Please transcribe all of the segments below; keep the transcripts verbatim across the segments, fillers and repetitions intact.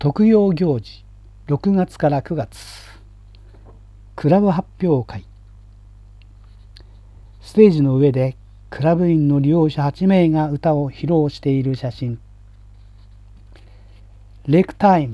特養行事ろくがつからくがつクラブ発表会。ステージの上でクラブ員の利用者はちめいが歌を披露している写真。レイクタイム。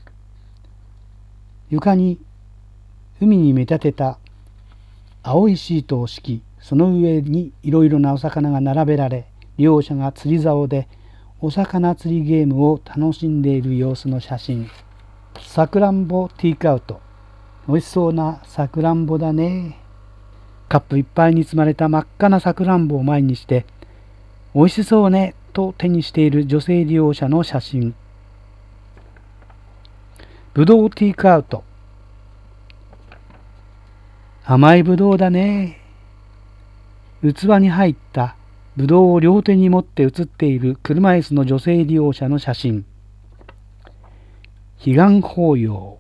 床に海に見立てた青いシートを敷き、その上にいろいろなお魚が並べられ、利用者が釣り竿でお魚釣りゲームを楽しんでいる様子の写真。さくらんぼテイクアウト。美味しそうなさくらんぼだね。カップいっぱいに積まれた真っ赤なさくらんぼを前にして、美味しそうねと手にしている女性利用者の写真。ぶどうテイクアウト。甘いぶどうだね。器に入ったぶどうを両手に持って写っている車椅子の女性利用者の写真。彼岸法要。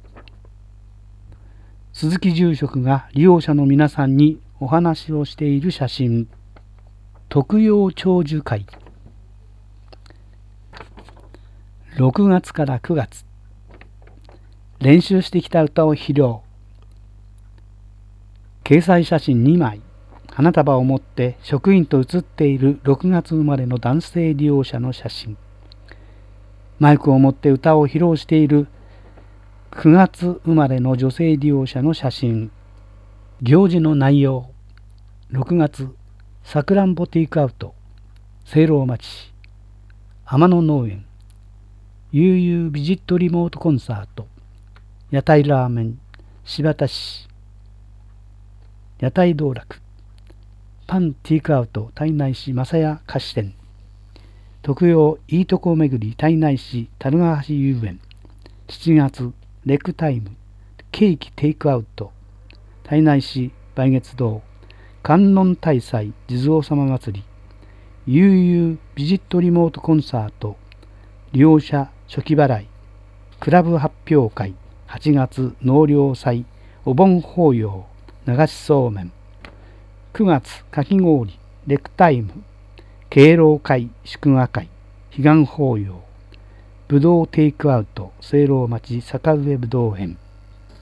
鈴木住職が利用者の皆さんにお話をしている写真。特養長寿会。ろくがつからくがつ。練習してきた歌を披露。掲載写真にまい。花束を持って職員と写っているろくがつ生まれの男性利用者の写真。マイクを持って歌を披露しているくがつ生まれの女性利用者の写真。行事の内容。ろくがつ、さくらんぼテイクアウト、聖籠町、天野農園、悠々ビジットリモートコンサート、屋台ラーメン、新発田市、屋台道楽、パンテイクアウト、胎内市正屋菓子店、特養いいとこ巡り胎内市樽ヶ橋遊園、しちがつ、レックタイム、ケーキテイクアウト、胎内市梅月堂、観音大祭地蔵様祭り、悠々ビジットリモートコンサート、利用者初期払い、クラブ発表会、はちがつ納涼祭、お盆法要、流しそうめん、くがつかき氷、レクタイム、敬老会、祝賀会、彼岸法要、ぶどうテイクアウト、聖籠町坂上ぶどう園。